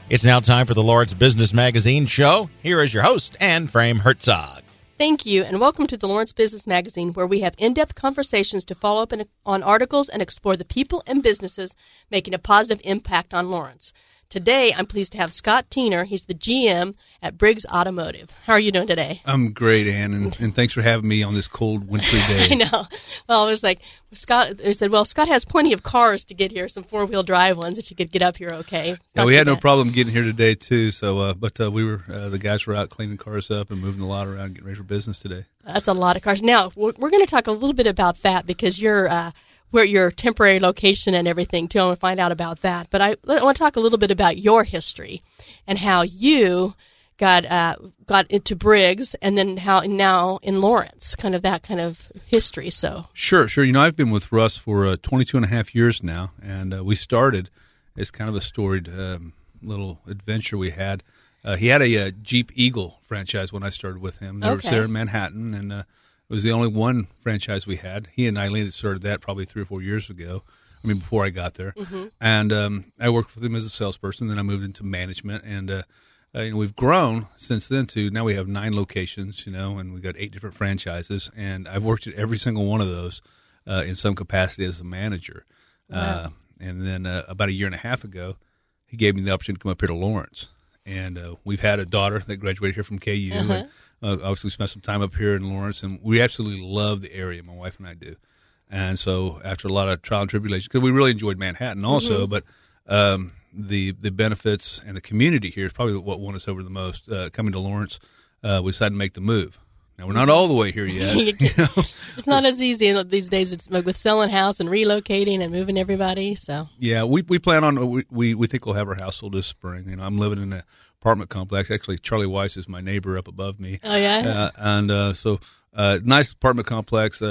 It's now time for the Lawrence Business Magazine show. Here is your host, Anne Frame Herzog. Thank you, and welcome to the Lawrence Business Magazine, where we have in-depth conversations to follow up on articles and explore the people and businesses making a positive impact on Lawrence. Today, I'm pleased to have Scott Tiener. He's the GM at Briggs Automotive. How are you doing today? I'm great, Ann, and thanks for having me on this cold, wintry day. I know. Well, I was like, Scott has plenty of cars to get here, some four-wheel drive ones that you could get up here okay. Yeah, we had no problem getting here today, too, so but the guys were out cleaning cars up and moving the lot around, getting ready for business today. That's a lot of cars. Now, we're going to talk a little bit about that because you're where your temporary location and everything, too. I want to find out about that. But I want to talk a little bit about your history and how you got into Briggs and then how now in Lawrence, kind of that kind of history. So Sure. You know, I've been with Russ for 22 and a half years now, and we started as kind of a storied little adventure we had. He had a Jeep Eagle franchise when I started with him. They were there in Manhattan, and it was the only one franchise we had. He and Eileen had started that probably 3 or 4 years ago. I mean, before I got there. Mm-hmm. And I worked with him as a salesperson. Then I moved into management. And we've grown since then to now we have 9 locations, and we've got 8 different franchises. And I've worked at every single one of those in some capacity as a manager. Wow. And then about a year and a half ago, he gave me the opportunity to come up here to Lawrence. And we've had a daughter that graduated here from KU. Uh-huh. And, obviously, we spent some time up here in Lawrence, and we absolutely love the area. My wife and I do. And so after a lot of trial and tribulation, because we really enjoyed Manhattan also, mm-hmm. but the benefits and the community here is probably what won us over the most. Coming to Lawrence, we decided to make the move. Now, we're not all the way here yet. It's not as easy these days. It's with selling house and relocating and moving everybody. So yeah, we plan on we think we'll have our house sold this spring. I'm living in an apartment complex. Actually, Charlie Weiss is my neighbor up above me. Oh yeah, so nice apartment complex.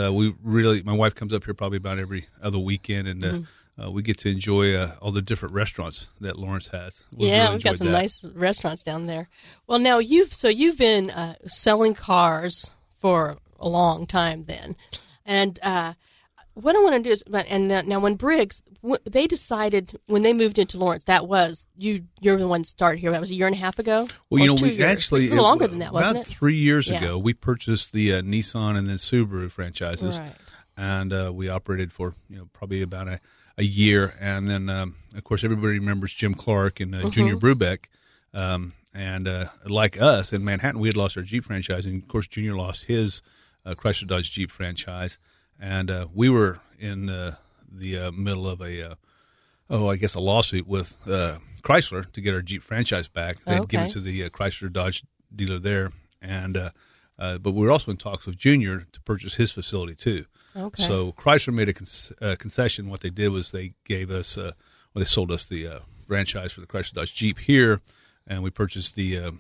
My wife comes up here probably about every other weekend, and mm-hmm. We get to enjoy all the different restaurants that Lawrence has. We've got some nice restaurants down there. Well, now you've been selling cars for a long time then, and what I want to do is, now when Briggs, they decided when they moved into Lawrence, that was you're the one that started here. That was a year and a half ago. Well, we actually a little longer than that, wasn't it? About 3 years ago, we purchased the Nissan and then Subaru franchises, right. And we operated for probably about a year, and then of course everybody remembers Jim Clark and mm-hmm. Junior Brubeck, and like us in Manhattan, we had lost our Jeep franchise, and of course Junior lost his Chrysler Dodge Jeep franchise, and we were in the middle of a lawsuit with Chrysler to get our Jeep franchise back. They'd given it to the Chrysler Dodge dealer there, and but we were also in talks with Junior to purchase his facility too. Okay. So Chrysler made a concession. What they did was they gave us, they sold us the franchise for the Chrysler Dodge Jeep here, and we purchased the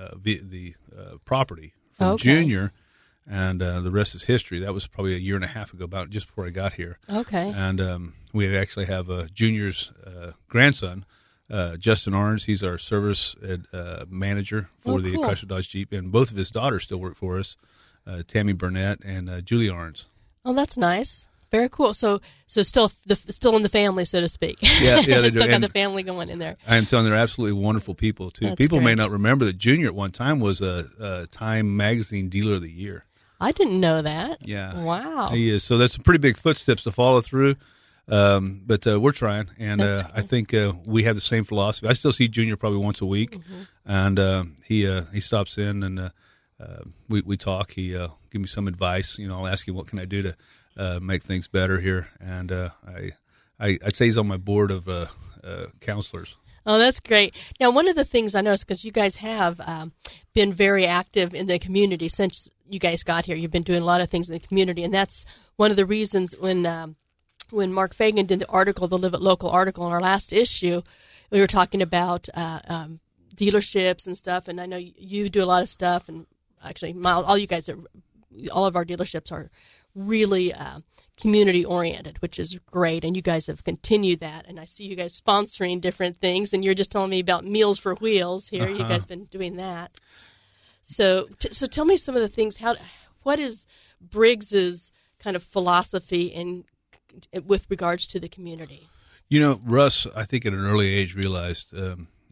property from Junior, and the rest is history. That was probably a year and a half ago, about just before I got here. Okay. And we actually have Junior's grandson, Justin Arns. He's our service manager for the Chrysler Dodge Jeep, and both of his daughters still work for us, Tammy Burnett and Julie Arns. Oh, that's nice. Very cool. So still in the family, so to speak. Yeah, they still got the family going in there. I am telling you, they're absolutely wonderful people too. That's people great. may not remember that Junior at one time was a Time Magazine Dealer of the Year. I didn't know that. Yeah. Wow. He is. So that's some pretty big footsteps to follow through. But we're trying, and I think we have the same philosophy. I still see Junior probably once a week, mm-hmm. and he stops in and we talk. He give me some advice. I'll ask him what can I do to make things better here, and I'd say he's on my board of counselors. Oh, that's great. Now, one of the things I noticed, because you guys have been very active in the community since you guys got here. You've been doing a lot of things in the community, and that's one of the reasons when Mark Fagan did the article, the Live It Local article in our last issue, we were talking about dealerships and stuff, and I know you do a lot of stuff, and actually all of our dealerships are really community-oriented, which is great, and you guys have continued that, and I see you guys sponsoring different things, and you're just telling me about Meals for Wheels here. Uh-huh. You guys have been doing that. So tell me some of the things. What is Briggs's kind of philosophy with regards to the community? Russ, I think at an early age realized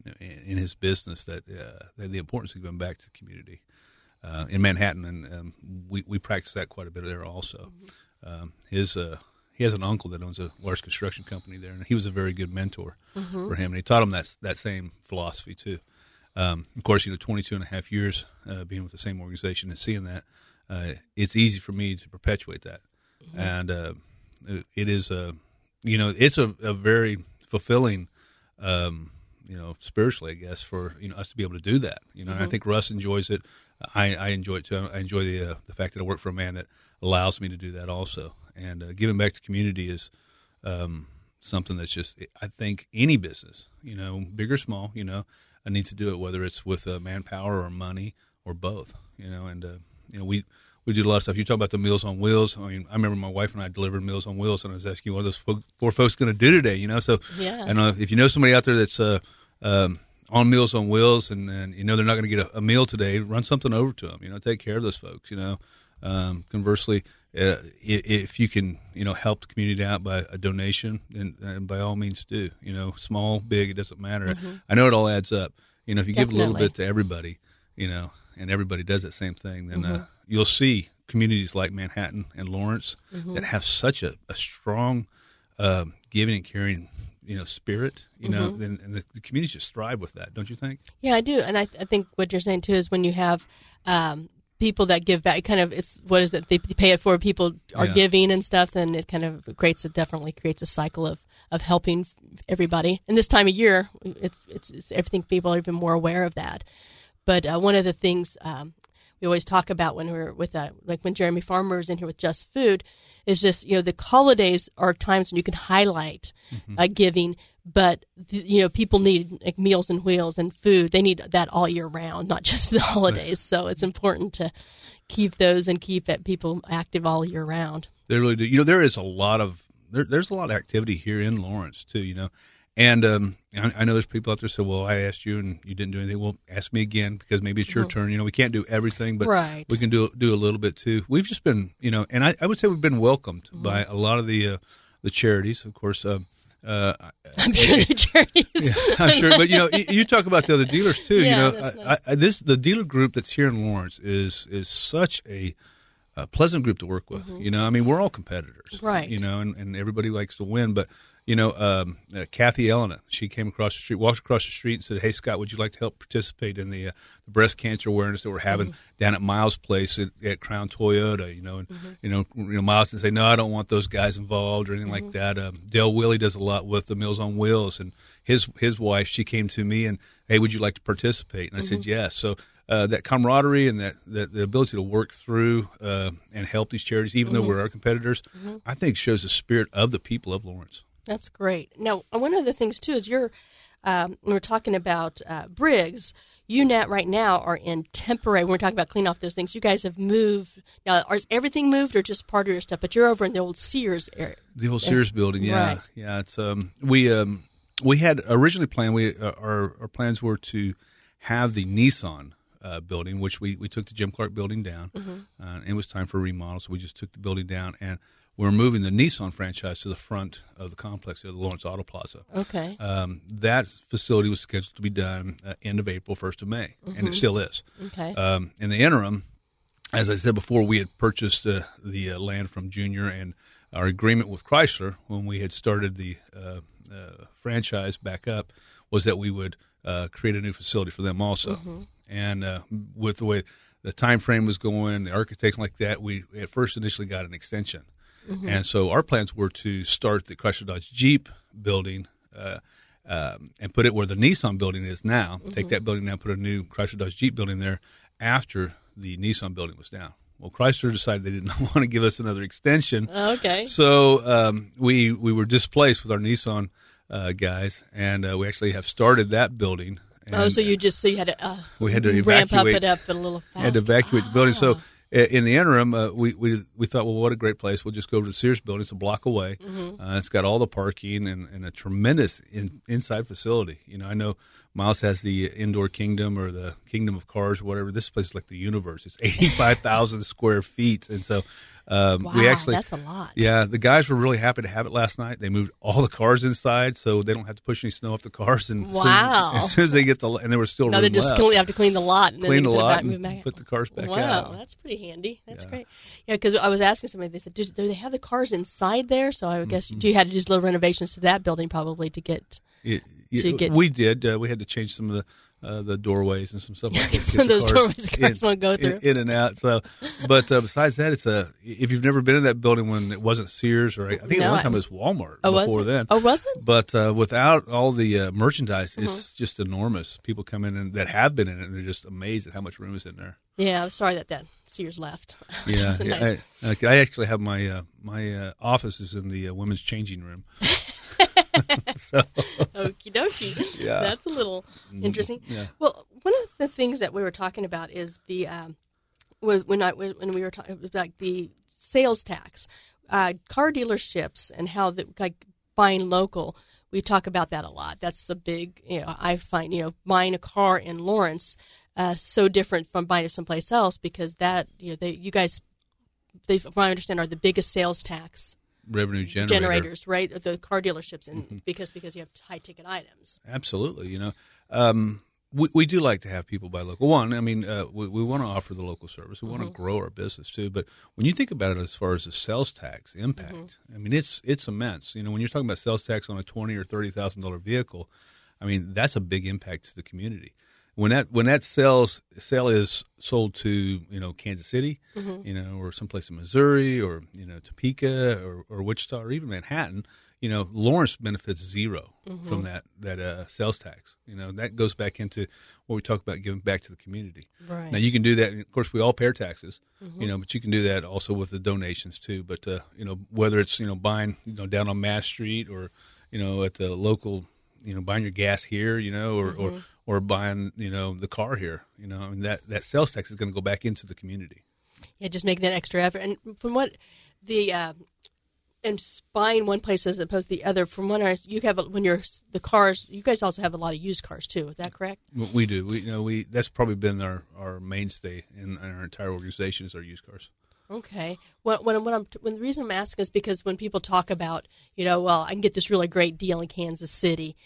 in his business that the importance of giving back to the community in Manhattan, and we practice that quite a bit there also. He has an uncle that owns a large construction company there, and he was a very good mentor for him, and he taught him that same philosophy too. Of course, 22 and a half years being with the same organization and seeing that, it's easy for me to perpetuate that. And it is it's a very fulfilling, spiritually, I guess, for us to be able to do that. And I think Russ enjoys it. I enjoy it too. I enjoy the fact that I work for a man that allows me to do that also. And giving back to the community is something that's just, I think any business, big or small, needs to do it, whether it's with manpower or money or both. We do a lot of stuff. You talk about the Meals on Wheels. I mean, I remember my wife and I delivered Meals on Wheels, and I was asking, what are those poor folks going to do today? So yeah. I don't know if you know somebody out there that's on Meals on Wheels, and they're not going to get a meal today, run something over to them. Take care of those folks. Conversely, if you can, help the community out by a donation, and by all means do. Small, big, it doesn't matter. I know it all adds up. If you give a little bit to everybody, and everybody does that same thing, then you'll see communities like Manhattan and Lawrence that have such a strong giving and caring, spirit, and the communities just thrive with that, don't you think? Yeah, I do. And I think what you're saying, too, is when you have people that give back, they pay it forward, people are giving and stuff, then it kind of definitely creates a cycle of helping everybody. And this time of year, it's everything, people are even more aware of that. But one of the things we always talk about when we're with when Jeremy Farmer is in here with Just Food is just, the holidays are times when you can highlight giving, but people need Meals on Wheels and food. They need that all year round, not just the holidays. So it's important to keep those and keep people active all year round. They really do. There is a lot of there's a lot of activity here in Lawrence too. And I know there's people out there say, well, I asked you and you didn't do anything. Well, ask me again, because maybe it's your turn. We can't do everything, but we can do a little bit too. We've just been, and I would say we've been welcomed by a lot of the charities, of course. I'm sure the charities. Yeah, I'm sure. But, you talk about the other dealers too. Yeah, the dealer group that's here in Lawrence is such a pleasant group to work with. We're all competitors. Right. And everybody likes to win, but Kathy Elena, she came across the street, walked across the street and said, hey, Scott, would you like to help participate in the breast cancer awareness that we're having down at Miles' place at Crown Toyota, Miles didn't say, no, I don't want those guys involved or anything like that. Dale Willie does a lot with the Meals on Wheels, and his wife, she came to me and, hey, would you like to participate? And I said, yes. So that camaraderie and that the ability to work through and help these charities, even though we're our competitors, I think shows the spirit of the people of Lawrence. That's great. Now, one of the things, too, is when we're talking about Briggs, you right now are in temporary. When we're talking about clean off those things, you guys have moved. Now, is everything moved or just part of your stuff? But you're over in the old Sears area. The old Sears building, yeah. Right. Yeah, it's we had originally planned, our plans were to have the Nissan building, which we took the Jim Clark building down, and it was time for a remodel, so we just took the building down, and we're moving the Nissan franchise to the front of the complex of the Lawrence Auto Plaza. Okay. That facility was scheduled to be done end of April, 1st of May, and it still is. Okay. In the interim, as I said before, we had purchased the land from Junior, and our agreement with Chrysler when we had started the franchise back up was that we would create a new facility for them also. And with the way the time frame was going, the architects like that, we at first initially got an extension. And so our plans were to start the Chrysler Dodge Jeep building and put it where the Nissan building is now. Take that building down, put a new Chrysler Dodge Jeep building there after the Nissan building was down. Well, Chrysler decided they didn't want to give us another extension. Okay. So we were displaced with our Nissan guys, and we actually have started that building. And, so you had to we had to ramp up it up a little faster. Had to evacuate the building. So in the interim, we thought, well, what a great place. We'll just go to the Sears building. It's a block away. It's got all the parking and a tremendous inside facility. I know Miles has the Indoor Kingdom or the Kingdom of Cars, whatever. This place is like the universe. It's 85,000 square feet. And so we actually, that's a lot. Yeah, the guys were really happy to have it last night. They moved all the cars inside so they don't have to push any snow off the cars. And as soon as they get and there was still room they just left. have to clean the lot. And Clean then the lot move back. and put the cars back out. Wow, that's pretty handy. That's great. Yeah, because I was asking somebody, they said, do they have the cars inside there? So I guess you had to do little renovations to that building probably to get... We did. We had to change some of the doorways and some stuff like that. Some of those doorways the cars won't go through. In and out. So, but besides that, it's if you've never been in that building when it wasn't Sears or I think at one time it was Walmart before then. Oh, was it? But without all the merchandise, it's just enormous. People come in and that have been in it, and they're just amazed at how much room is in there. Yeah, I was sorry that Sears left. Yeah, nice. I actually have my office is in the women's changing room. So. Okie dokie. Yeah. That's a little interesting. Yeah. Well, one of the things that we were talking about is the when we were talking about the sales tax, car dealerships and how buying local. We talk about that a lot. That's a big. I find buying a car in Lawrence so different from buying it someplace else because that you guys, from what I understand, are the biggest sales tax revenue generators, right? The car dealerships, and because you have high ticket items. Absolutely, we do like to have people buy local. One, I mean, we want to offer the local service. We want to grow our business too. But when you think about it, as far as the sales tax impact, I mean, it's immense. When you're talking about sales tax on a $20,000 or $30,000 vehicle, I mean, that's a big impact to the community. When that sale is sold to Kansas City, or someplace in Missouri, or Topeka, or Wichita, or even Manhattan, Lawrence benefits zero from that sales tax. That goes back into what we talk about giving back to the community. Right. Now you can do that. Of course, we all pay our taxes, but you can do that also with the donations too. But whether it's buying down on Mass Street or at the local, buying your gas here, or buying, the car here, I mean, that sales tax is going to go back into the community. Yeah, just making that extra effort. And from what and buying one place as opposed to the other, from what you have, the cars, you guys also have a lot of used cars too. Is that correct? We do. We that's probably been our mainstay in our entire organization is our used cars. Okay. When the reason I'm asking is because when people talk about, I can get this really great deal in Kansas City.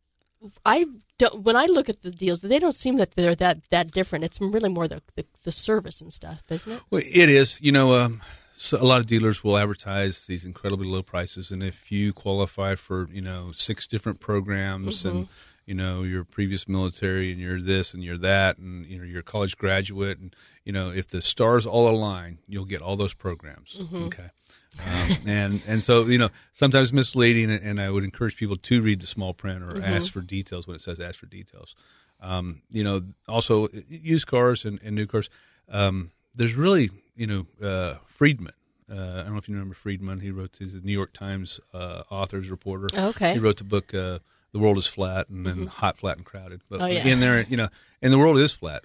When I look at the deals, they don't seem that they're that different. It's really more the service and stuff, isn't it? Well, it is. So a lot of dealers will advertise these incredibly low prices, and if you qualify for 6 different programs, and your previous military, and you're this and you're that, and you're a college graduate, and if the stars all align, you'll get all those programs. Okay. And so sometimes misleading, and I would encourage people to read the small print or ask for details when it says ask for details. Also used cars and new cars. There's really Friedman. I don't know if you remember Friedman. He wrote the New York Times authors reporter. Okay. He wrote the book The World is Flat, and then Hot, Flat, and Crowded. But in there, and the world is flat.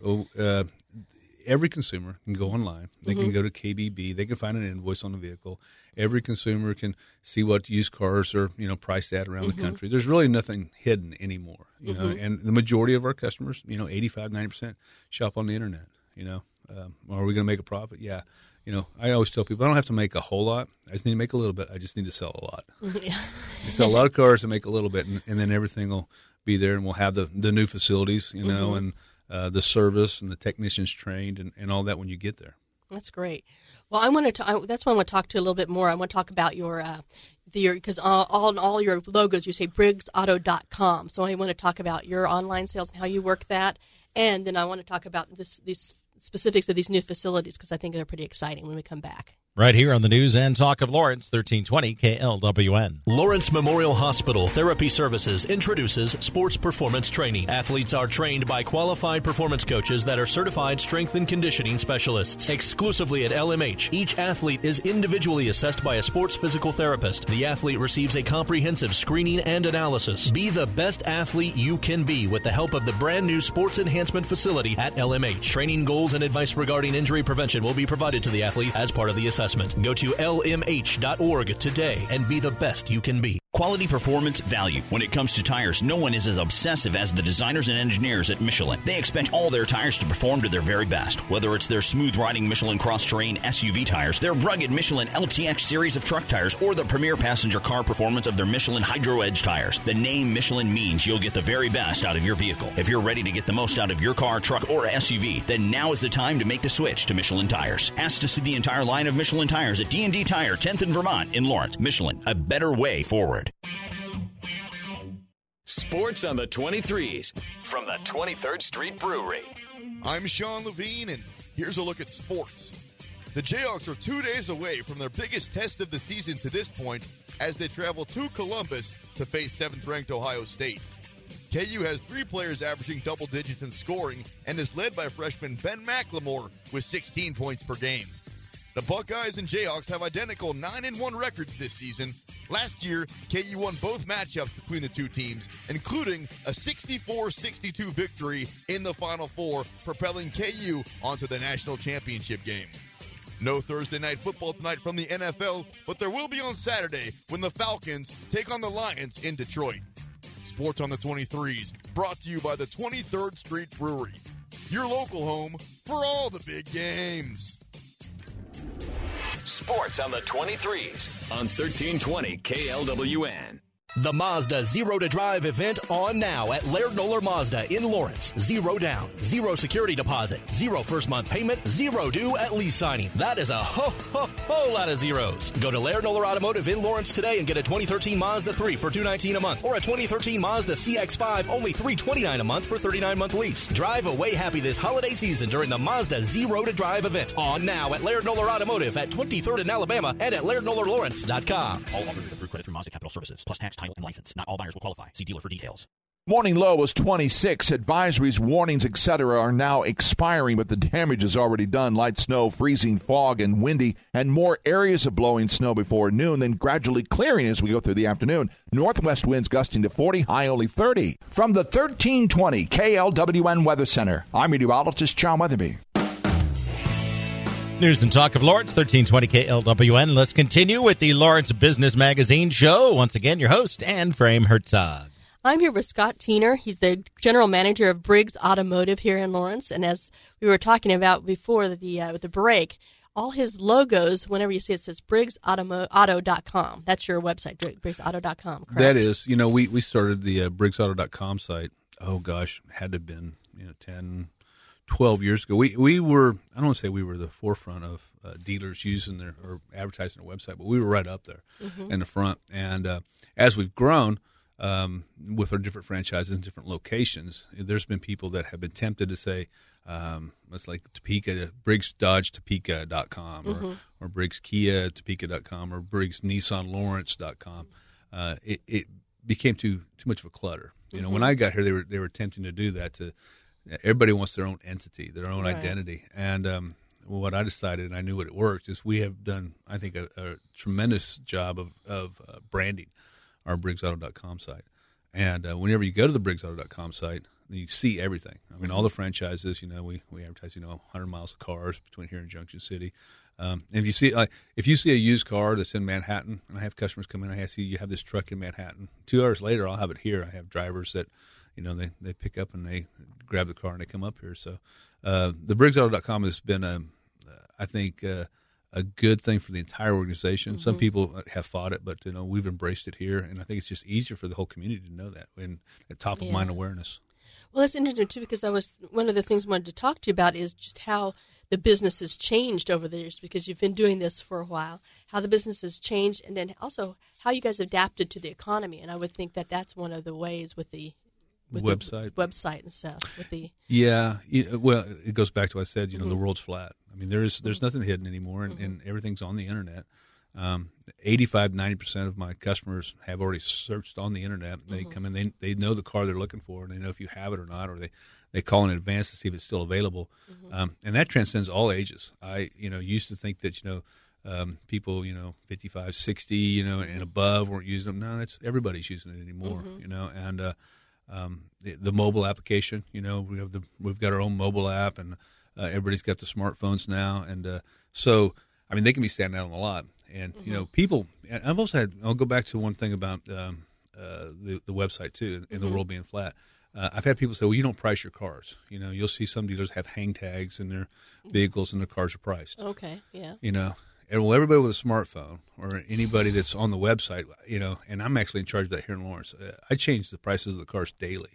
Every consumer can go online. They can go to KBB. They can find an invoice on the vehicle. Every consumer can see what used cars are, priced at around the country. There's really nothing hidden anymore, and the majority of our customers, 85, 90% shop on the internet, Are we going to make a profit? Yeah. I always tell people I don't have to make a whole lot. I just need to make a little bit. I just need to sell a lot. Yeah. Sell a lot of cars and make a little bit, and then everything will be there, and we'll have the new facilities, and the service and the technicians trained and all that when you get there. That's great. Well, that's what I want to talk to you a little bit more. I want to talk about your because all your logos you say BriggsAuto.com. So I want to talk about your online sales and how you work that, and then I want to talk about these specifics of these new facilities because I think they're pretty exciting when we come back. Right here on the News and Talk of Lawrence, 1320 KLWN. Lawrence Memorial Hospital Therapy Services introduces sports performance training. Athletes are trained by qualified performance coaches that are certified strength and conditioning specialists. Exclusively at LMH, each athlete is individually assessed by a sports physical therapist. The athlete receives a comprehensive screening and analysis. Be the best athlete you can be with the help of the brand new sports enhancement facility at LMH. Training goals and advice regarding injury prevention will be provided to the athlete as part of the assessment. Go to lmh.org today and be the best you can be. Quality, performance, value. When it comes to tires, no one is as obsessive as the designers and engineers at Michelin. They expect all their tires to perform to their very best. Whether it's their smooth-riding Michelin cross-terrain SUV tires, their rugged Michelin LTX series of truck tires, or the premier passenger car performance of their Michelin Hydro Edge tires, the name Michelin means you'll get the very best out of your vehicle. If you're ready to get the most out of your car, truck, or SUV, then now is the time to make the switch to Michelin tires. Ask to see the entire line of Michelin tires at D&D Tire, 10th and Vermont in Lawrence. Michelin, a better way forward. Sports on the 23s from the 23rd Street Brewery. I'm Sean Levine, and here's a look at sports. The Jayhawks are 2 days away from their biggest test of the season to this point as they travel to Columbus to face 7th-ranked Ohio State. KU has 3 players averaging double digits in scoring and is led by freshman Ben McLemore with 16 points per game. The Buckeyes and Jayhawks have identical 9-1 records this season. Last year, KU won both matchups between the two teams, including a 64-62 victory in the Final Four, propelling KU onto the national championship game. No Thursday night football tonight from the NFL, but there will be on Saturday when the Falcons take on the Lions in Detroit. Sports on the 23s, brought to you by the 23rd Street Brewery, your local home for all the big games. Sports on the 23s on 1320 KLWN. The Mazda Zero to Drive event on now at Laird Noller Mazda in Lawrence. 0 down, 0 security deposit, 0 first month payment, 0 due at lease signing. That is a whole lot of zeros. Go to Laird Noller Automotive in Lawrence today and get a 2013 Mazda 3 for $219 a month, or a 2013 Mazda CX-5 only $329 a month for 39-month lease. Drive away happy this holiday season during the Mazda Zero to Drive event on now at Laird Noller Automotive at 23rd in Alabama and at LairdNollerLawrence.com. All offers with approved credit through Mazda Capital Services, plus tax, title, and license. Not all buyers will qualify. See dealer for details. Morning low was 26. Advisories, warnings, etc. are now expiring, but the damage is already done. Light snow, freezing, fog, and windy, and more areas of blowing snow before noon, then gradually clearing as we go through the afternoon. Northwest winds gusting to 40, high only 30. From the 1320 KLWN Weather Center, I'm meteorologist John Weatherby. News and talk of Lawrence, 1320 KLWN. Let's continue with the Lawrence Business Magazine show. Once again, your host, Ann Frame Herzog. I'm here with Scott Tiener. He's the general manager of Briggs Automotive here in Lawrence. And as we were talking about before the break, all his logos, whenever you see it, says BriggsAuto.com. That's your website, BriggsAuto.com, correct? That is. You know, we started the BriggsAuto.com site, had to have been 10, 12 years ago. We were, I don't want to say we were the forefront of dealers using or advertising their website, but we were right up there in the front. And as we've grown, with our different franchises and different locations, there's been people that have been tempted to say, it's like Topeka, BriggsDodgeTopeka.com or Briggs Kia Topeka.com or Briggs Nissan Lawrence.com. It became too much of a clutter. You know, when I got here, they were attempting to do that. Everybody wants their own entity, their own identity. And what I decided, and I knew it worked, is we have done, I think, a tremendous job of branding our BriggsAuto.com site. And whenever you go to the BriggsAuto.com site, you see everything. I mean, all the franchises, we advertise, 100 miles of cars between here and Junction City. And if you see a used car that's in Manhattan, and I have customers come in, I see you have this truck in Manhattan. 2 hours later, I'll have it here. I have drivers that, they pick up and they grab the car and they come up here. So the BriggsAuto.com has been, I think, a good thing for the entire organization. Some people have fought it, but we've embraced it here, and I think it's just easier for the whole community to know that and that top of mind awareness. Well, that's interesting too, because one of the things I wanted to talk to you about is just how the business has changed over the years, because you've been doing this for a while. How the business has changed, and then also how you guys adapted to the economy. And I would think that that's one of the ways with the website and stuff. Well, it goes back to what I said. The world's flat. I mean, there's nothing hidden anymore, and everything's on the internet. 85-90% of my customers have already searched on the internet. They come in, they know the car they're looking for, and they know if you have it or not, or they call in advance to see if it's still available. And that transcends all ages. I used to think that people 55, 60 and above weren't using them. No, everybody's using it anymore. And the mobile application, we've got our own mobile app, and everybody's got the smartphones now, and so I mean they can be standing out on the lot, And people. And I've also had. I'll go back to one thing about the website too, and the world being flat. I've had people say, "Well, you don't price your cars." You'll see some dealers have hang tags in their vehicles, and their cars are priced. Okay, yeah. And well, everybody with a smartphone or anybody that's on the website, and I'm actually in charge of that here in Lawrence. I change the prices of the cars daily.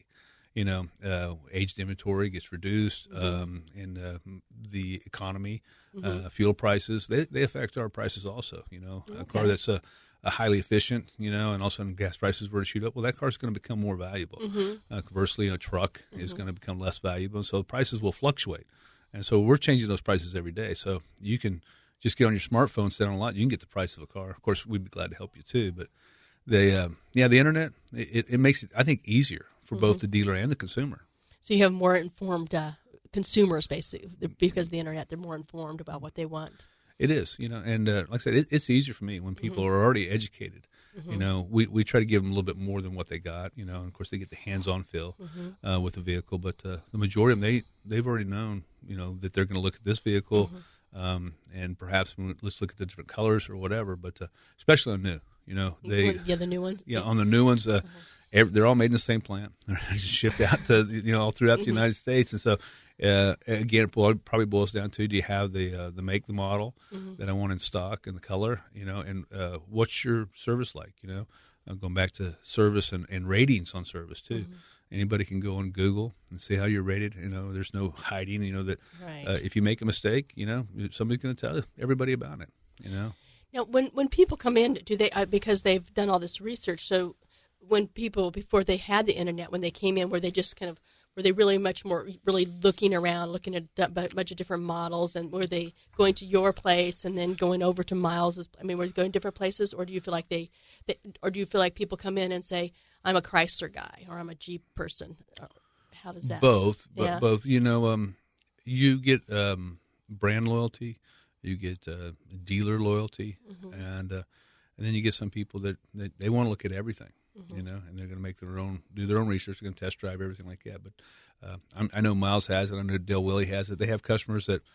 Aged inventory gets reduced, and the economy, fuel prices, they affect our prices also. A car that's a highly efficient, and also when gas prices were to shoot up, well, that car is going to become more valuable. Conversely, a truck is going to become less valuable, so the prices will fluctuate. And so we're changing those prices every day. So you can just get on your smartphone, sit on a lot, you can get the price of a car. Of course, we'd be glad to help you too. But the internet, it makes it, I think, easier for both the dealer and the consumer. So you have more informed consumers, basically, because of the internet. They're more informed about what they want. It is, and like I said, it's easier for me when people are already educated. We try to give them a little bit more than what they got, and of course they get the hands-on feel with the vehicle. But the majority of them, they've already known, that they're going to look at this vehicle, and perhaps let's look at the different colors or whatever. But especially on new, the new ones. Yeah, on the new ones, they're all made in the same plant. They're just shipped out to all throughout the United States, and so. Again, it probably boils down to, do you have the make, the model that I want in stock, and the color, and what's your service like, I'm going back to service and ratings on service too. Anybody can go on Google and see how you're rated. There's no hiding, that if you make a mistake, somebody's going to tell everybody about it, Now, when people come in, do they, because they've done all this research, so when people, before they had the internet, when they came in, were they just kind of, were they really much more really looking around, looking at a bunch of different models, and were they going to your place and then going over to Miles's? I mean, were they going to different places, or do you feel like or do you feel like people come in and say, "I'm a Chrysler guy" or "I'm a Jeep person"? How does that? Both, both. You get brand loyalty, you get dealer loyalty, and then you get some people that they want to look at everything. And they're going to do their own research. They're going to test drive everything like that. But I know Miles has it. I know Dale Willie has it. They have customers that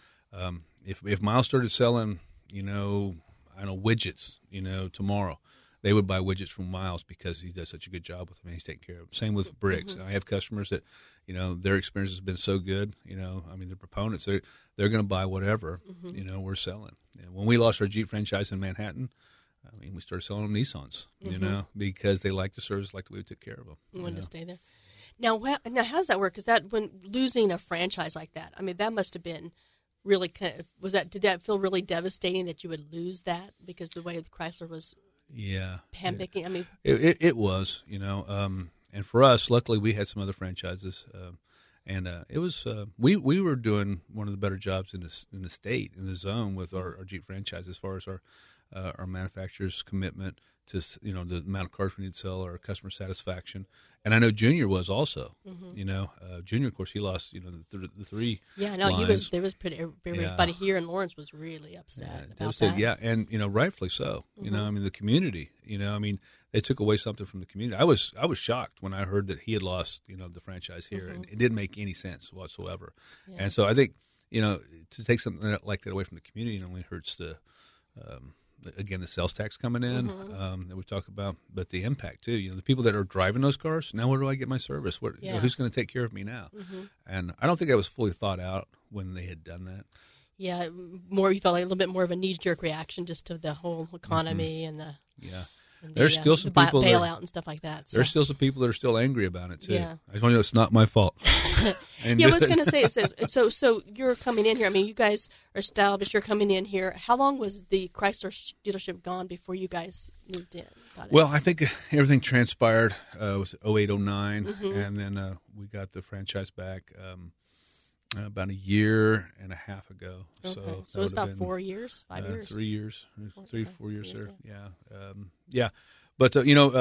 if Miles started selling, widgets, tomorrow, they would buy widgets from Miles because he does such a good job with them and he's taking care of them. Same with Briggs. I have customers that, their experience has been so good. They're proponents. They're going to buy whatever, we're selling. And when we lost our Jeep franchise in Manhattan, we started selling them Nissans, because they liked the service, liked the way we took care of them. You wanted to stay there. Now, how does that work? Is that when losing a franchise like that? I mean, that must have been really did that feel really devastating that you would lose that because the way Chrysler was handpicking? I mean, it was, and for us, luckily we had some other franchises, and it was we were doing one of the better jobs in the state, in the zone with our Jeep franchise as far as our manufacturer's commitment to the amount of cars we need to sell, our customer satisfaction, and I know Junior was also. Junior, of course, he lost the three. Yeah, no, lines. There was pretty. Everybody here in Lawrence was really upset about that. Yeah, and rightfully so. The community. They took away something from the community. I was shocked when I heard that he had lost the franchise here, and it didn't make any sense whatsoever. Yeah. And so I think to take something like that away from the community not only hurts the again, the sales tax coming in that we talk about, but the impact too. The people that are driving those cars, now where do I get my service? Who's going to take care of me now? And I don't think that was fully thought out when they had done that. Yeah, you felt like a little bit more of a knee-jerk reaction just to the whole economy and the there's still some people bailout and stuff like that. So. There's still some people that are still angry about it too. Yeah. I just want you to know it's not my fault. I was going to say, it says so you're coming in here. I mean, you guys are established. You're coming in here. How long was the Chrysler dealership gone before you guys moved in? Well, I think everything transpired was 08, 09, and then we got the franchise back about a year and a half ago. Okay. So it was about 4 years, 5 years? 3 years, 4 years there. Yeah. But,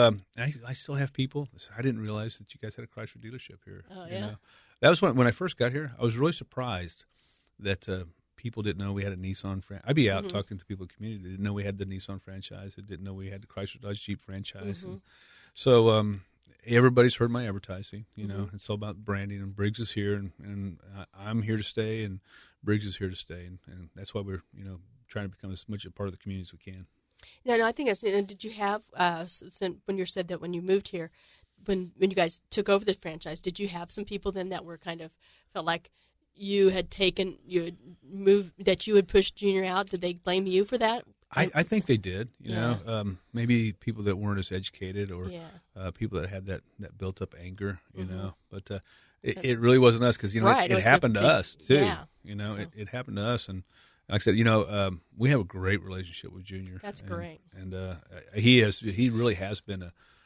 I still have people. I didn't realize that you guys had a Chrysler dealership here. Oh, yeah. That was when I first got here. I was really surprised that people didn't know we had a Nissan franchise. I'd be out talking to people in the community. They didn't know we had the Nissan franchise. They didn't know we had the Chrysler Dodge Jeep franchise. And so everybody's heard my advertising. It's all about branding. And Briggs is here, and I'm here to stay, and Briggs is here to stay. And that's why we're, trying to become as much a part of the community as we can. No, I think that's. And did you have when you said that when you moved here, when you guys took over the franchise, did you have some people then that were kind of felt like you had moved, that you had pushed Junior out? Did they blame you for that? I think they did. You know, maybe people that weren't as educated, or people that had that built up anger. You know, but it really wasn't us, because it happened to us too. Yeah. You know, it happened to us, and like I said, we have a great relationship with Junior. That's great, and he really has been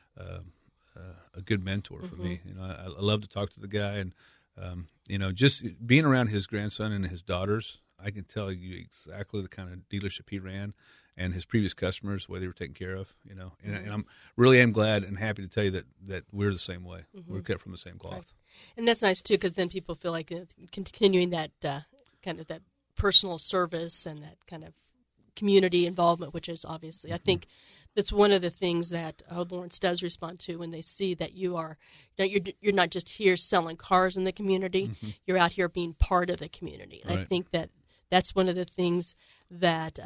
a good mentor for me. You know, I love to talk to the guy, and just being around his grandson and his daughters, I can tell you exactly the kind of dealership he ran, and his previous customers, the way they were taken care of. You know, and I'm really glad and happy to tell you that we're the same way. We're cut from the same cloth. Right. And that's nice too, because then people feel like continuing that kind of that personal service and that kind of community involvement, which is obviously, I think, that's one of the things that Lawrence does respond to when they see that you're not just here selling cars in the community, you're out here being part of the community. And I think that's one of the things that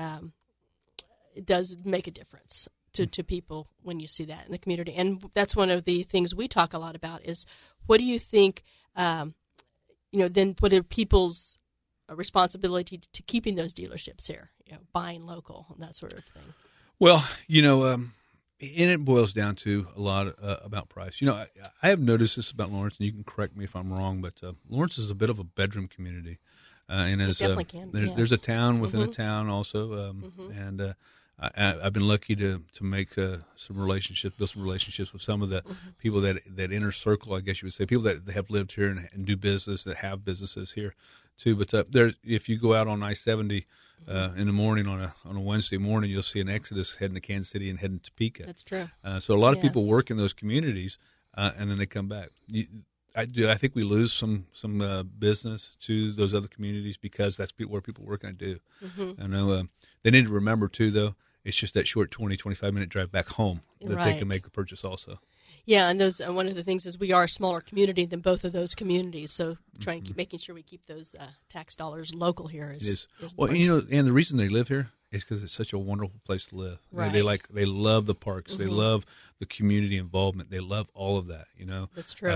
it does make a difference to people when you see that in the community. And that's one of the things we talk a lot about is, what do you think, then what are people's responsibility to keeping those dealerships here, buying local and that sort of thing? Well, and it boils down to a lot about price. I have noticed this about Lawrence, and you can correct me if I'm wrong, but Lawrence is a bit of a bedroom community. And as definitely can. There's a town within a town also, and I've been lucky to make build some relationships with some of the people that inner circle, I guess you would say, people that have lived here and do business, that have businesses here too. But if you go out on I-70 in the morning on a Wednesday morning, you'll see an exodus heading to Kansas City and heading to Topeka. That's true. So a lot of people work in those communities, and then they come back. I think we lose some business to those other communities because that's where people work. And I do. I know they need to remember too, though. It's just that short 20, 25-minute drive back home that they can make the purchase also. Yeah, and one of the things is we are a smaller community than both of those communities, so trying to keep making sure we keep those tax dollars local here is well, and the reason they live here is because it's such a wonderful place to live. Right. They love the parks, they love the community involvement, they love all of that. That's true.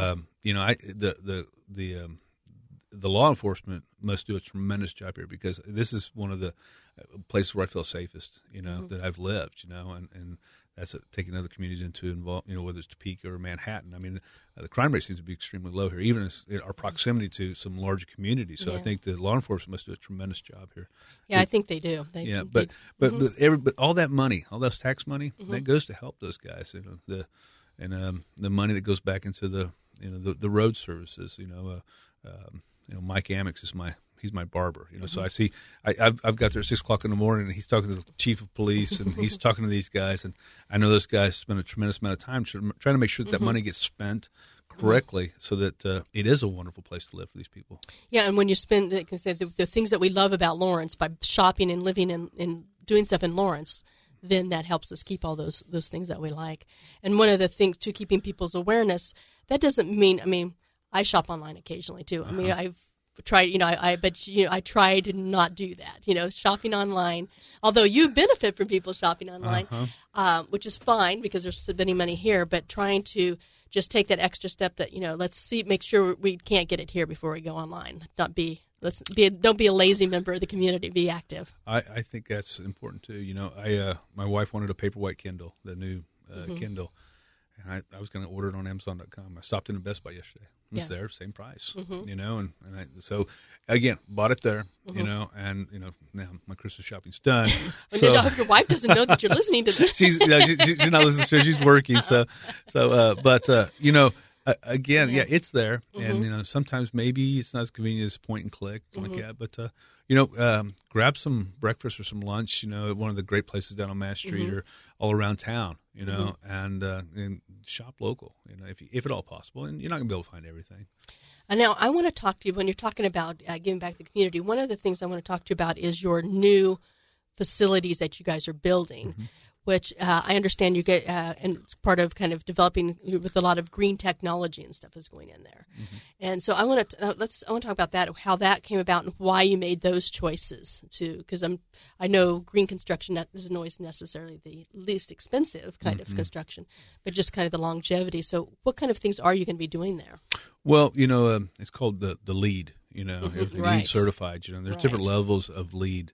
The law enforcement must do a tremendous job here, because this is one of the places where I feel safest, that I've lived, and that's taking other communities into involve, whether it's Topeka or Manhattan. I mean, the crime rate seems to be extremely low here, even as our proximity to some larger communities. So I think the law enforcement must do a tremendous job here. Yeah, I think they do. But all that money, all that tax money, that goes to help those guys. The money that goes back into the road services. Mike Amex is he's my barber, so I've got there at 6 o'clock in the morning, and he's talking to the chief of police, and he's talking to these guys, and I know those guys spend a tremendous amount of time trying to make sure that money gets spent correctly, so that it is a wonderful place to live for these people. Yeah, and when you spend the things that we love about Lawrence, by shopping and living and doing stuff in Lawrence, then that helps us keep all those things that we like. And one of the things to keeping people's awareness, that doesn't mean, I shop online occasionally too. I mean, I've tried, I try to not do that, shopping online, although you benefit from people shopping online, which is fine because they're spending money here, but trying to just take that extra step that, make sure we can't get it here before we go online. Don't be a lazy member of the community. Be active. I think that's important too. My wife wanted a Paperwhite Kindle, the new Kindle, and I was going to order it on Amazon.com. I stopped in at Best Buy yesterday. It's there, same price, so again, bought it there, and now my Christmas shopping's done. So I hope your wife doesn't know that you're listening to this. She's not listening to it. She's working, again, it's there, and sometimes maybe it's not as convenient as point and click like that, but grab some breakfast or some lunch, at one of the great places down on Mass Street or all around town, and shop local, if at all possible, and you're not gonna be able to find everything. And now I want to talk to you when you're talking about giving back to the community. One of the things I want to talk to you about is your new facilities that you guys are building. which I understand you get, and it's part of kind of developing with a lot of green technology and stuff is going in there. Mm-hmm. And so I want to talk about that, how that came about, and why you made those choices too. Because I know green construction isn't always necessarily the least expensive kind of construction, but just kind of the longevity. So what kind of things are you going to be doing there? Well, it's called the LEED. LEED certified. There's different levels of LEED.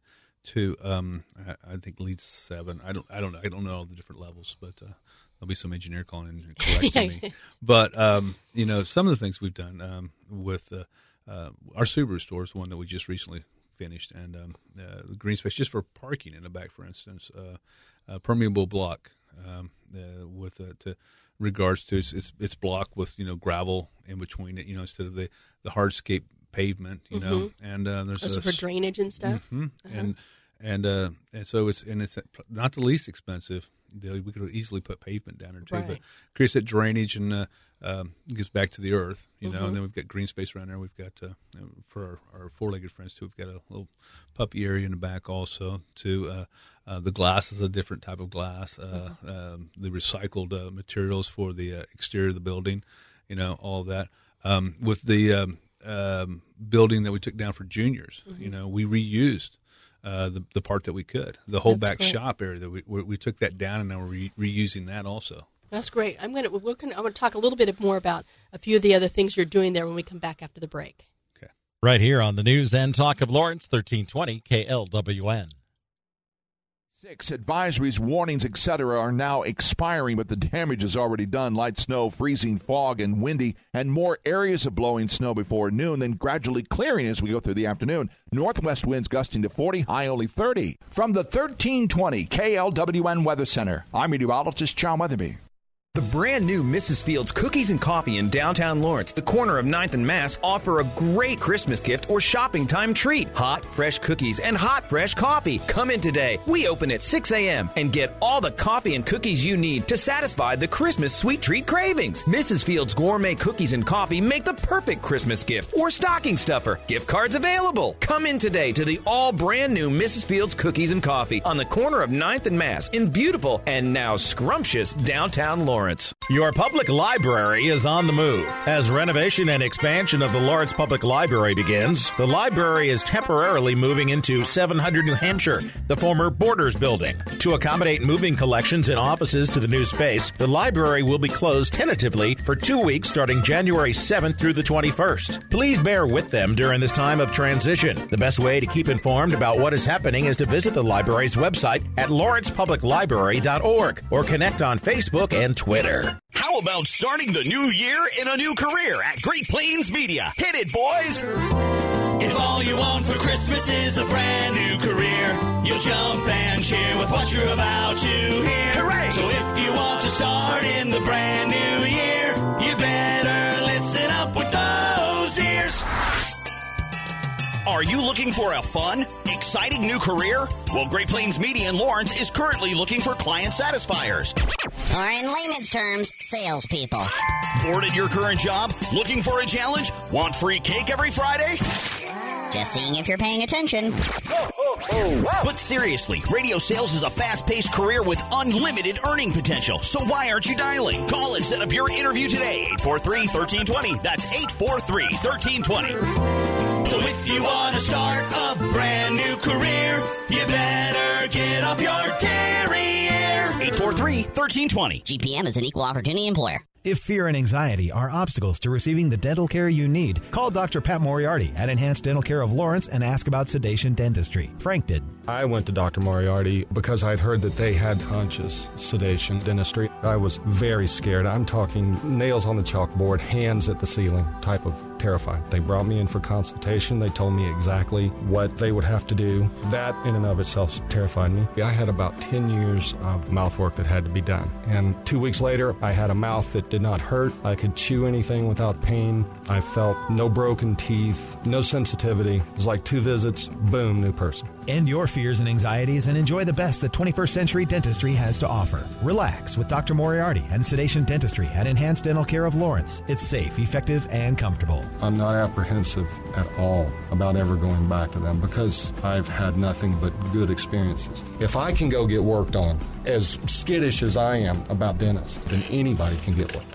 I think LEED 7. I don't know all the different levels, but there'll be some engineer calling in and correcting me. But some of the things we've done with our Subaru store is one that we just recently finished, and the green space just for parking in the back, for instance, permeable block with regards to it's block with gravel in between it, instead of the hardscape pavement, and there's also for drainage and stuff. Mm-hmm. And so it's not the least expensive. We could easily put pavement down there too, but creates that drainage and gets back to the earth, And then we've got green space around there. We've got for our four-legged friends too. We've got a little puppy area in the back also. The glass is a different type of glass. The recycled materials for the exterior of the building, all of that. With the building that we took down for juniors, we reused the part that we could. The whole back shop area that we took that down, and now we're reusing that also. That's great. I'm going to talk a little bit more about a few of the other things you're doing there when we come back after the break. Okay. Right here on the News and Talk of Lawrence, 1320 KLWN. 6 advisories, warnings, etc. are now expiring, but the damage is already done. Light snow, freezing fog, and windy, and more areas of blowing snow before noon, then gradually clearing as we go through the afternoon. Northwest winds gusting to 40, high only 30. From the 1320 KLWN Weather Center, I'm meteorologist John Weatherby. The brand new Mrs. Fields Cookies and Coffee in downtown Lawrence, the corner of 9th and Mass, offer a great Christmas gift or shopping time treat. Hot, fresh cookies and hot, fresh coffee. Come in today. We open at 6 a.m. and get all the coffee and cookies you need to satisfy the Christmas sweet treat cravings. Mrs. Fields Gourmet Cookies and Coffee make the perfect Christmas gift or stocking stuffer. Gift cards available. Come in today to the all brand new Mrs. Fields Cookies and Coffee on the corner of 9th and Mass in beautiful and now scrumptious downtown Lawrence. Your public library is on the move. As renovation and expansion of the Lawrence Public Library begins, the library is temporarily moving into 700 New Hampshire, the former Borders building. To accommodate moving collections and offices to the new space, the library will be closed tentatively for 2 weeks starting January 7th through the 21st. Please bear with them during this time of transition. The best way to keep informed about what is happening is to visit the library's website at lawrencepubliclibrary.org or connect on Facebook and Twitter. How about starting the new year in a new career at Great Plains Media? Hit it, boys! If all you want for Christmas is a brand new career, you'll jump and cheer with what you're about to hear. Hooray! So if you want to start in the brand new year, you better listen up with those ears. Are you looking for a fun, exciting new career? Well, Great Plains Media in Lawrence is currently looking for client satisfiers. Or in layman's terms, salespeople. Bored at your current job? Looking for a challenge? Want free cake every Friday? Just seeing if you're paying attention. But seriously, radio sales is a fast-paced career with unlimited earning potential. So why aren't you dialing? Call and set up your interview today. 843-1320. That's 843-1320. So if you want to start a brand new career, you better get off your derriere. 843-1320. GPM is an equal opportunity employer. If fear and anxiety are obstacles to receiving the dental care you need, call Dr. Pat Moriarty at Enhanced Dental Care of Lawrence and ask about sedation dentistry. Frank did. I went to Dr. Moriarty because I'd heard that they had conscious sedation dentistry. I was very scared. I'm talking nails on the chalkboard, hands at the ceiling type of terrified. They brought me in for consultation. They told me exactly what they would have to do. That in and of itself terrified me. I had about 10 years of mouth work that had to be done. And 2 weeks later, I had a mouth that did not hurt. I could chew anything without pain. I felt no broken teeth, no sensitivity. It was like 2 visits, boom, new person. End your fears and anxieties and enjoy the best that 21st Century Dentistry has to offer. Relax with Dr. Moriarty and Sedation Dentistry at Enhanced Dental Care of Lawrence. It's safe, effective, and comfortable. I'm not apprehensive at all about ever going back to them because I've had nothing but good experiences. If I can go get worked on, as skittish as I am about dentists, then anybody can get worked on.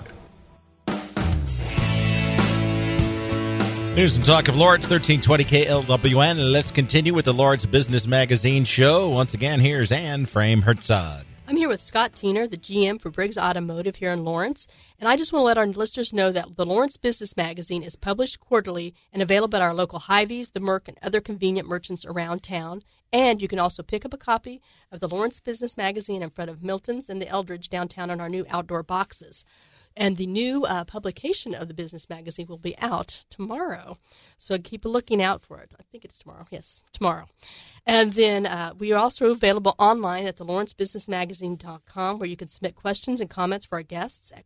News and talk of Lawrence, 1320 KLWN. Let's continue with the Lawrence Business Magazine show. Once again, here's Ann Frame Herzog. I'm here with Scott Tiener, the GM for Briggs Automotive here in Lawrence. And I just want to let our listeners know that the Lawrence Business Magazine is published quarterly and available at our local Hy-Vees, the Merck, and other convenient merchants around town. And you can also pick up a copy of the Lawrence Business Magazine in front of Milton's and the Eldridge downtown in our new outdoor boxes. And the new publication of the business magazine will be out tomorrow. So keep looking out for it. I think it's tomorrow. Yes, tomorrow. And then we are also available online at thelawrencebusinessmagazine.com, where you can submit questions and comments for our guests at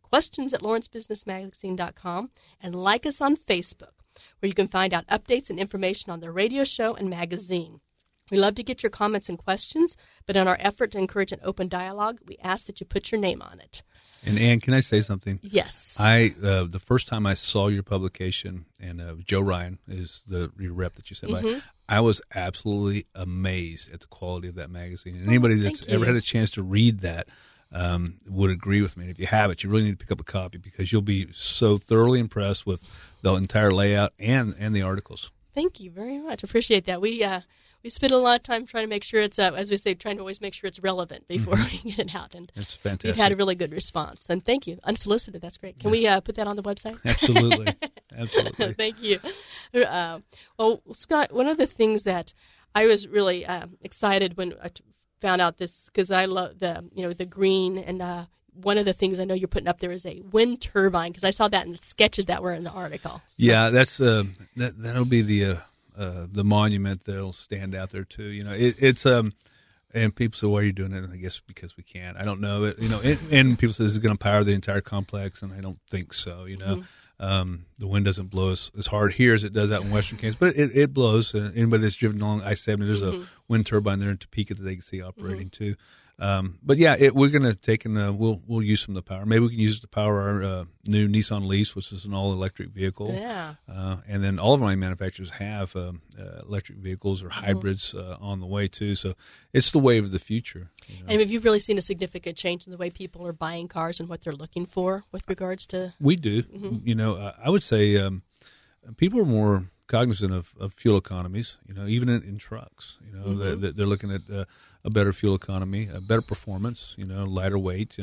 questions@lawrencebusinessmagazine.com, and like us on Facebook, where you can find out updates and information on the radio show and magazine. We love to get your comments and questions, but in our effort to encourage an open dialogue, we ask that you put your name on it. And Ann, can I say something? Yes. The first time I saw your publication, and Joe Ryan is your rep that you said by, I was absolutely amazed at the quality of that magazine. And anybody that's ever had a chance to read that would agree with me. And if you have it, you really need to pick up a copy because you'll be so thoroughly impressed with the entire layout and the articles. Thank you very much. Appreciate that. We spend a lot of time trying to make sure it's, as we say, trying to always make sure it's relevant before we get it out. And it's fantastic. You've had a really good response. And thank you. Unsolicited, that's great. Can we put that on the website? Absolutely. Absolutely. Thank you. Well, Scott, one of the things that I was really excited when I found out this, because I love the green, and one of the things I know you're putting up there is a wind turbine, because I saw that in the sketches that were in the article. So. Yeah, that's that'll be the monument that'll stand out there too. It's and people say, "Why are you doing it?" And I guess because we can. I don't know. And people say this is going to power the entire complex, and I don't think so. The wind doesn't blow as hard here as it does out in Western Kansas, but it blows. Anybody that's driven along I-70, there's a wind turbine there in Topeka that they can see operating too. But yeah, we're going to take we'll use some of the power. Maybe we can use it to power our new Nissan Leaf, which is an all-electric vehicle. Yeah. And then all of my manufacturers have electric vehicles or hybrids on the way too. So it's the wave of the future. And have you really seen a significant change in the way people are buying cars and what they're looking for with regards to? We do. I would say people are more cognizant of fuel economies, even in trucks, that they're looking at a better fuel economy, a better performance, lighter weight.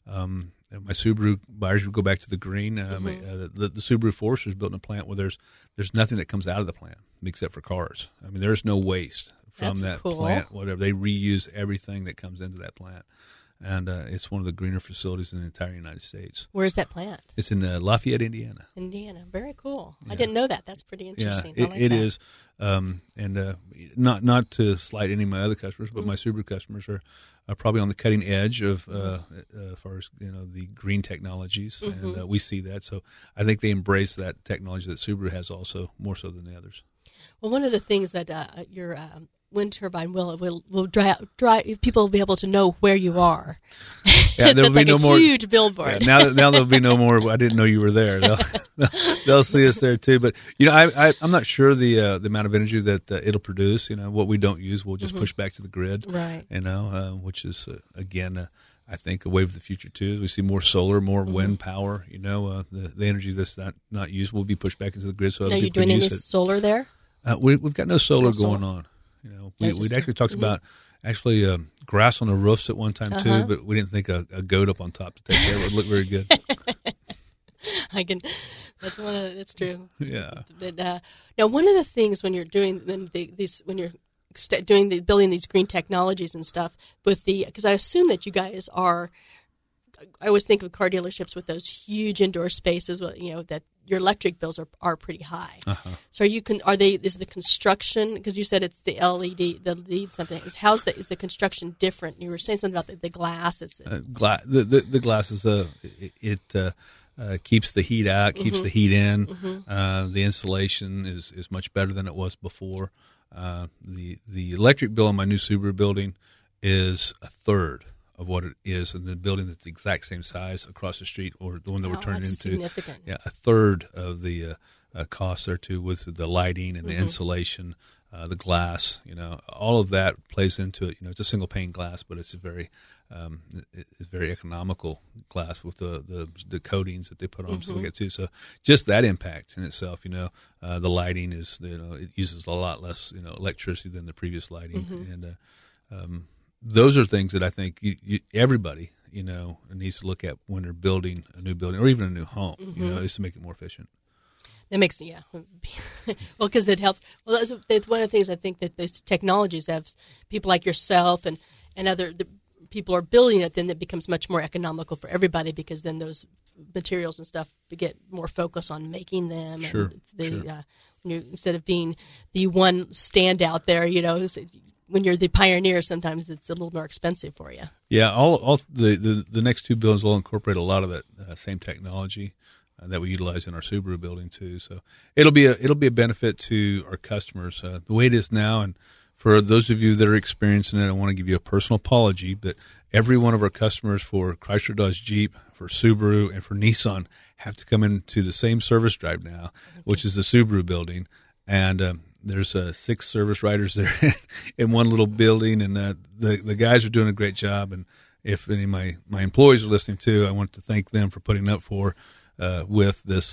My Subaru buyers would go back to the green. The Subaru Forester is built in a plant where there's nothing that comes out of the plant except for cars. I mean, there's no waste from that plant, whatever. They reuse everything that comes into that plant. And it's one of the greener facilities in the entire United States. Where's that plant? It's in Lafayette, Indiana. Indiana. Very cool. Yeah. I didn't know that. That's pretty interesting. Yeah, it is. And not to slight any of my other customers, but my Subaru customers are probably on the cutting edge of as far as the green technologies, and we see that. So I think they embrace that technology that Subaru has also more so than the others. Well, one of the things that your wind turbine will dry people will be able to know where you are. Yeah, there'll be no more huge billboard. Yeah, now there'll be no more. I didn't know you were there. They'll see us there too. But I'm not sure the amount of energy that it'll produce. What we don't use, we'll just push back to the grid. Right. Which is again. I think a wave of the future too. As we see more solar, more wind power. The energy that's not used will be pushed back into the grid. So are you doing any solar there? We've got no solar going on. We'd actually talked about grass on the roofs at one time too, but we didn't think a goat up on top to take care of it would look very good. That's true. Yeah. But, now, one of the things when you're doing building these green technologies and stuff because I assume that you guys are. I always think of car dealerships with those huge indoor spaces. That your electric bills are pretty high. So is the construction, because you said it's the lead something. Is the construction different? You were saying something about the glass. It's the glass is keeps the heat out, keeps the heat in. The insulation is much better than it was before. The electric bill in my new Subaru building is a third of what it is in the building that's the exact same size across the street, or the one that we're turning into. Significant. Yeah, a third of the costs there too, with the lighting and the insulation, the glass. All of that plays into it. It's a single pane glass, but it's very economical glass with the coatings that they put on. So we get to just that impact in itself. The lighting is it uses a lot less electricity than the previous lighting, and those are things that I think everybody needs to look at when they're building a new building or even a new home. Is to make it more efficient. That makes well, because it helps. Well, that's one of the things I think that those technologies have. People like yourself and other people are building it, then it becomes much more economical for everybody, because then those materials and stuff get more focus on making them. Sure. And instead of being the one standout there, when you're the pioneer, sometimes it's a little more expensive for you. Yeah, all the next two buildings will incorporate a lot of that same technology that we utilize in our Subaru building too. So it'll be a benefit to our customers the way it is now. And for those of you that are experiencing it, I want to give you a personal apology. But every one of our customers for Chrysler, Dodge, Jeep, for Subaru, and for Nissan have to come into the same service drive now, which is the Subaru building, and there's 6 service writers there in one little building, and the guys are doing a great job. And if any of my employees are listening too, I want to thank them for putting up with this,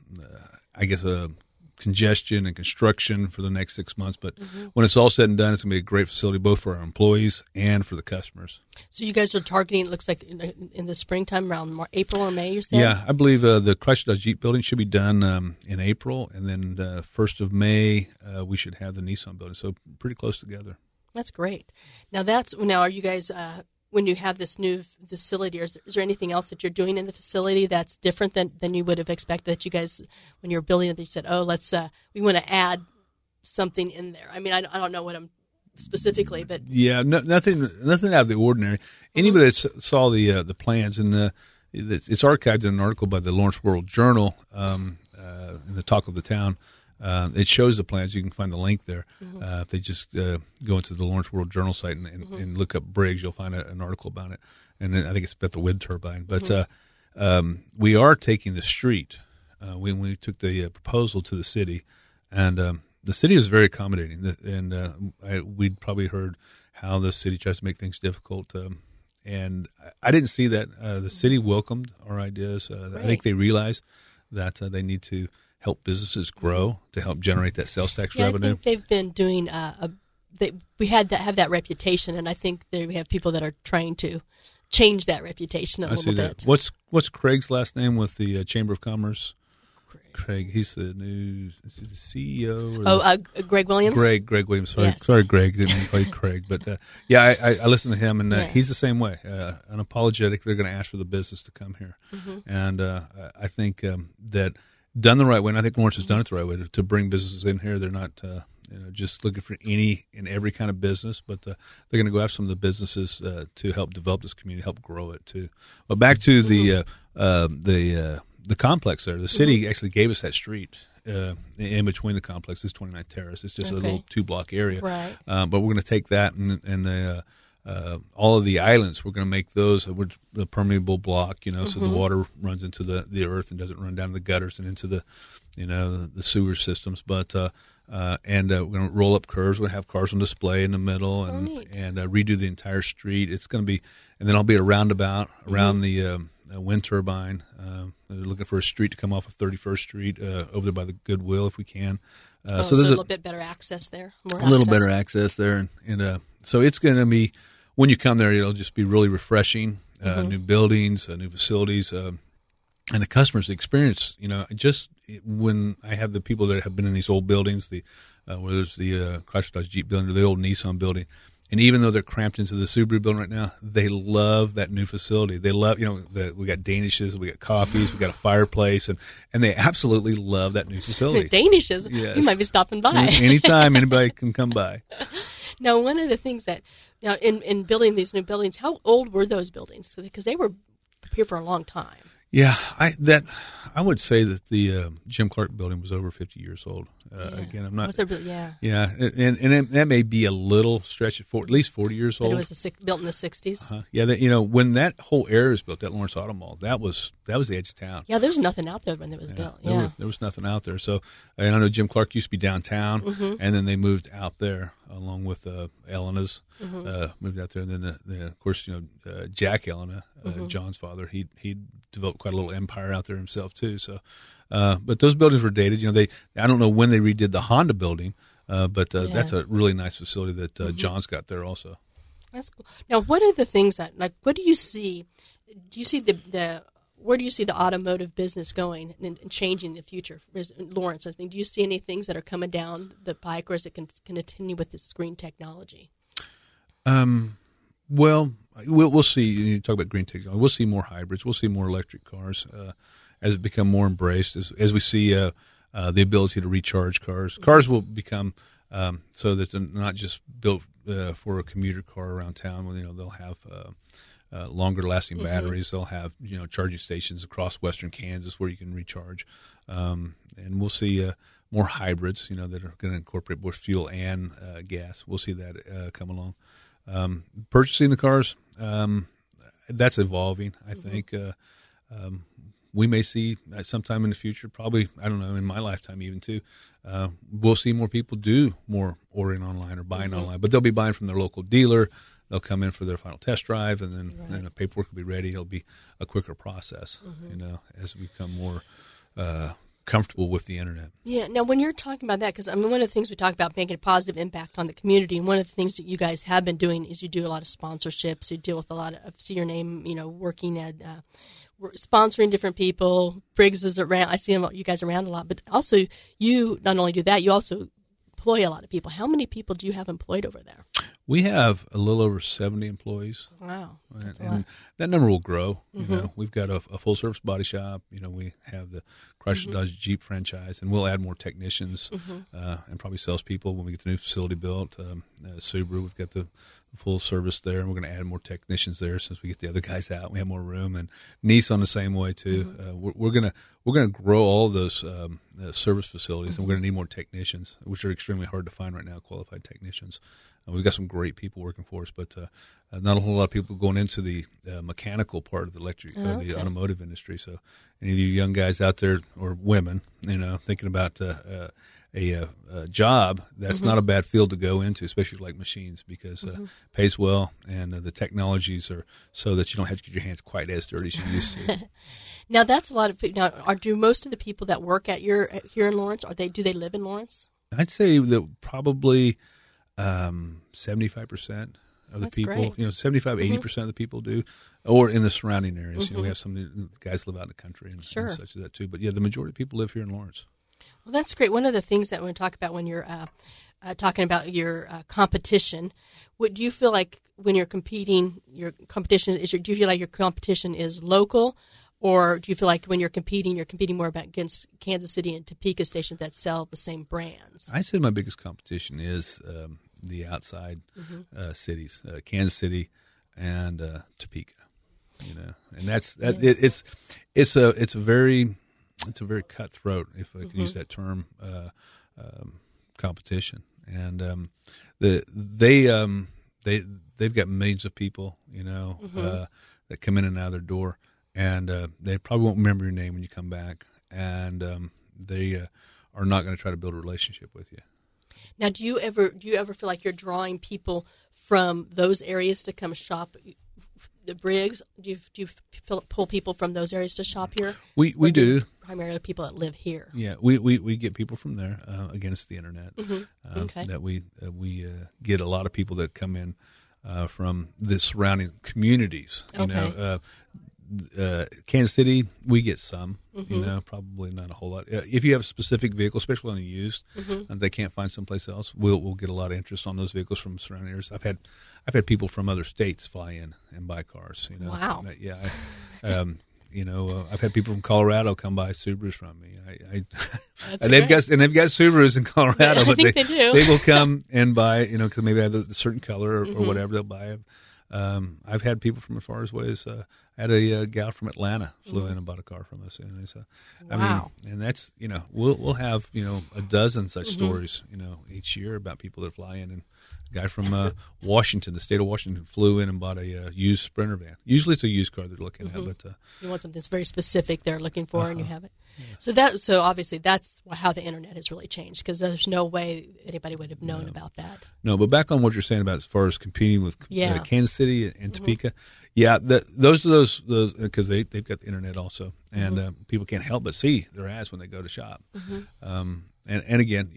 congestion and construction for the next 6 months. But when it's all said and done, it's going to be a great facility both for our employees and for the customers. So you guys are targeting, it looks like, in the springtime, around April or May, you said? Yeah, I believe the Chrysler Dodge Jeep building should be done in April, and then 1st of May we should have the Nissan building. So pretty close together. That's great. Now are you guys... when you have this new facility, is there anything else that you're doing in the facility that's different than you would have expected? That you guys, when you were building it, you said, we want to add something in there. I mean, I don't know what I'm specifically, but... Yeah, nothing out of the ordinary. Anybody that saw the plans, and it's archived in an article by the Lawrence World Journal in the Talk of the Town. It shows the plans. You can find the link there. If they just go into the Lawrence World Journal site and look up Briggs, you'll find an article about it. And I think it's about the wind turbine. But we are taking the street. We took the proposal to the city, and the city is very accommodating. And we'd probably heard how the city tries to make things difficult. And I didn't see that. The city welcomed our ideas. I think they realize that they need to help businesses grow to help generate that sales tax revenue. I think they've been doing we have that reputation, and I think we have people that are trying to change that reputation a little bit. What's Craig's last name with the Chamber of Commerce? Craig. He's the CEO. Greg Williams. Greg Williams. Sorry, yes. Sorry, Greg. Didn't mean to call you Craig, but I listen to him, and he's the same way. Unapologetic. They're going to ask for the business to come here, and I think that. Done the right way, and I think Lawrence has done it the right way to bring businesses in here. They're not just looking for any and every kind of business, but they're going to go after some of the businesses to help develop this community, help grow it too. But back to the complex there, the city actually gave us that street in between the complex. It's 29th Terrace. It's just a little 2-block area, right. But we're going to take that and all of the islands, we're going to make those the permeable block, so the water runs into the earth and doesn't run down the gutters and into the sewer systems. But and we're going to roll up curves. We'll have cars on display in the middle and redo the entire street. It's going to be, and then I'll be a roundabout around the wind turbine. They're looking for a street to come off of 31st Street over there by the Goodwill if we can. So there's a little bit better access there. Better access there, and so it's going to be. When you come there, it'll just be really refreshing. New buildings, new facilities, and the customers' experience. Just when I have the people that have been in these old buildings, whether it's the Chrysler Dodge Jeep building or the old Nissan building, and even though they're cramped into the Subaru building right now, they love that new facility. They love, we got Danishes, we got coffees, we got a fireplace, and they absolutely love that new facility. Danishes, yes. You might be stopping by anytime. Anybody can come by. Now, one of the things that in building these new buildings, how old were those buildings? Because they were here for a long time. Yeah, I would say that the Jim Clark building was over 50 years old. Again, I'm not. Was it really? Yeah. Yeah, and that may be a little stretch at least 40 years old. But it was built in the 60s. Yeah, when that whole area was built, that Lawrence Auto Mall, that was the edge of town. Yeah, there was nothing out there when it was built. Yeah, there was nothing out there. So, and I know Jim Clark used to be downtown, and then they moved out there along with Elena's. Moved out there, and then of course, Jack Elena, John's father, he developed quite a little empire out there himself too. So, but those buildings were dated. I don't know when they redid the Honda building, but that's a really nice facility that John's got there also. That's cool. Now, what are the things what do you see? Do you see where do you see the automotive business going and changing in the future? Lawrence, I mean, do you see any things that are coming down the pike, or is it continue with this green technology? Well, we'll see. You talk about green technology. We'll see more hybrids. We'll see more electric cars as it become more embraced. As we see the ability to recharge cars. Cars will become so that they're not just built for a commuter car around town. They'll have longer lasting batteries. They'll have charging stations across western Kansas where you can recharge. And we'll see more hybrids. That are going to incorporate both fuel and gas. We'll see that come along. Purchasing the cars, that's evolving. I think we may see at sometime in the future, probably, I don't know, in my lifetime even too, we'll see more people do more ordering online or buying online, but they'll be buying from their local dealer. They'll come in for their final test drive, and then the paperwork will be ready. It'll be a quicker process, as we become more comfortable with the internet. Yeah. Now, when you're talking about that, because one of the things we talk about making a positive impact on the community, and one of the things that you guys have been doing is you do a lot of sponsorships. You deal with a lot of see your name, working at sponsoring different people. Briggs is around. I see you guys around a lot, but also you not only do that, you also employ a lot of people. How many people do you have employed over there? We have a little over 70 employees. Wow. And that number will grow. We've got a full service body shop. We have the Chrysler Dodge Jeep franchise, and we'll add more technicians and probably salespeople when we get the new facility built. Subaru, we've got the full service there, and we're going to add more technicians there since we get the other guys out. We have more room, and Nissan the same way too. We're going to grow all those service facilities, and we're going to need more technicians, which are extremely hard to find right now. Qualified technicians. We've got some great people working for us, but not a whole lot of people going into the mechanical part of the the automotive industry. So, any of you young guys out there or women, thinking about a job, that's not a bad field to go into, especially like machines, because it pays well, and the technologies are so that you don't have to get your hands quite as dirty as you used to. Now, that's a lot of people. Now, do most of the people that work here in Lawrence, do they live in Lawrence? I'd say that probably 75% of the people, great. 75, 80% of the people do, or in the surrounding areas. We have some guys live out in the country and such as that too. But yeah, the majority of people live here in Lawrence. Well, that's great. One of the things that we talk about when you're talking about your competition, do you feel like when you're competing, your competition do you feel like your competition is local? Or do you feel like when you're competing more against Kansas City and Topeka stations that sell the same brands? I'd say my biggest competition is the outside cities, Kansas City and Topeka. And it's a very cutthroat, if I can use that term, competition. And they've got millions of people, that come in and out of their door. And they probably won't remember your name when you come back, and they are not going to try to build a relationship with you. Now, do you ever feel like you're drawing people from those areas to come shop the Briggs? Do you pull people from those areas to shop here? We do. Primarily people that live here. Yeah, we get people from there. Again, it's the internet. That we get a lot of people that come in from the surrounding communities. Kansas City, we get some, probably not a whole lot. If you have a specific vehicle, especially on the used, and they can't find someplace else, we'll get a lot of interest on those vehicles from surrounding areas. I've had people from other states fly in and buy cars. Wow. I've had people from Colorado come buy Subarus from me. They've got Subarus in Colorado, but they will come and buy, because maybe they have a certain color or whatever, they'll buy it. I've had people from as far away as had a gal from Atlanta flew in and bought a car from us. And so, I mean, and that's, we'll have, a dozen such stories, each year about people that fly in. And a guy from Washington, the state of Washington, flew in and bought a used Sprinter van. Usually it's a used car they're looking at, but you want something that's very specific they're looking for, and you have it. Yeah. So obviously that's how the internet has really changed, because there's no way anybody would have known about that. No, but back on what you're saying about as far as competing with Kansas City and Topeka, those because they've got the internet also, and people can't help but see their ads when they go to shop. And again,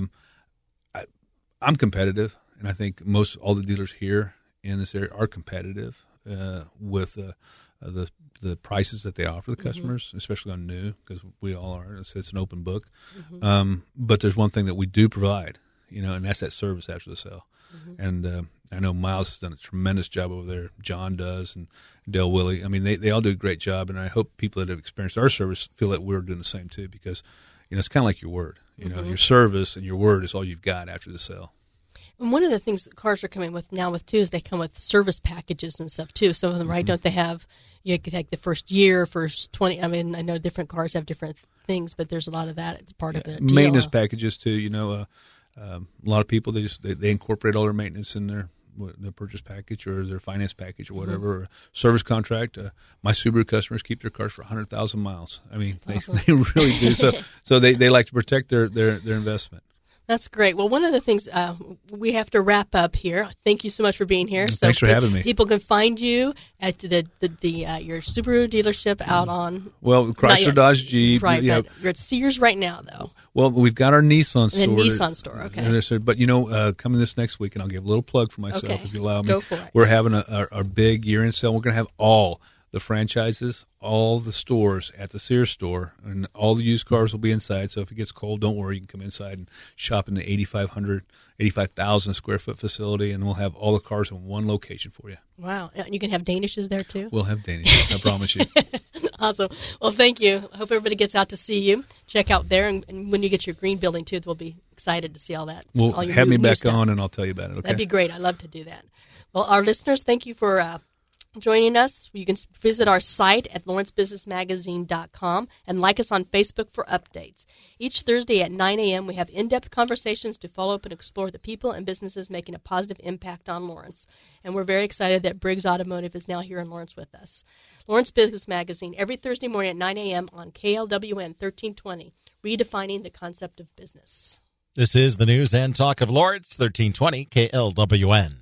I'm competitive, and I think all the dealers here in this area are competitive with the prices that they offer the customers, especially on new, because we all are. It's an open book. But there's one thing that we do provide, and that's that service after the sale. And I know Miles has done a tremendous job over there. John does, and Dale Willie. I mean, they all do a great job, and I hope people that have experienced our service feel that we're doing the same too, because it's kind of like your word. Your service and your word is all you've got after the sale. And one of the things that cars are coming with now too is they come with service packages and stuff too. Some of them, right? Don't they have? You could take the first year, first 20. I mean, I know different cars have different things, but there's a lot of that. It's part of the deal. Maintenance packages too. A lot of people they incorporate all their maintenance in their purchase package or their finance package or whatever, or service contract. My Subaru customers keep their cars for 100,000 miles. I mean, they really do. So they like to protect their investment. That's great. Well, one of the things we have to wrap up here. Thank you so much for being here. Thanks for having me. People can find you at your Subaru dealership out on Chrysler Dodge Jeep. Right, but you're at Sears right now, though. Well, we've got our Nissan store. The Nissan store, okay. But coming this next week, and I'll give a little plug for myself if you allow me. Go for it. We're having our big year-end sale. We're going to have all the franchises, all the stores at the Sears store, and all the used cars will be inside. So if it gets cold, don't worry. You can come inside and shop in the 85,000 square foot facility, and we'll have all the cars in one location for you. Wow. And you can have Danishes there, too? We'll have Danishes, I promise you. Awesome. Well, thank you. I hope everybody gets out to see you. Check out there, and when you get your green building, too, we'll be excited to see all that. Well, all your have me back stuff on, and I'll tell you about it, okay? That'd be great. I'd love to do that. Well, our listeners, thank you for joining us. You can visit our site at lawrencebusinessmagazine.com and like us on Facebook for updates. Each Thursday at 9 a.m. we have in-depth conversations to follow up and explore the people and businesses making a positive impact on Lawrence. And we're very excited that Briggs Automotive is now here in Lawrence with us. Lawrence Business Magazine every Thursday morning at 9 a.m. on KLWN 1320, redefining the concept of business. This is the news and talk of Lawrence, 1320 KLWN.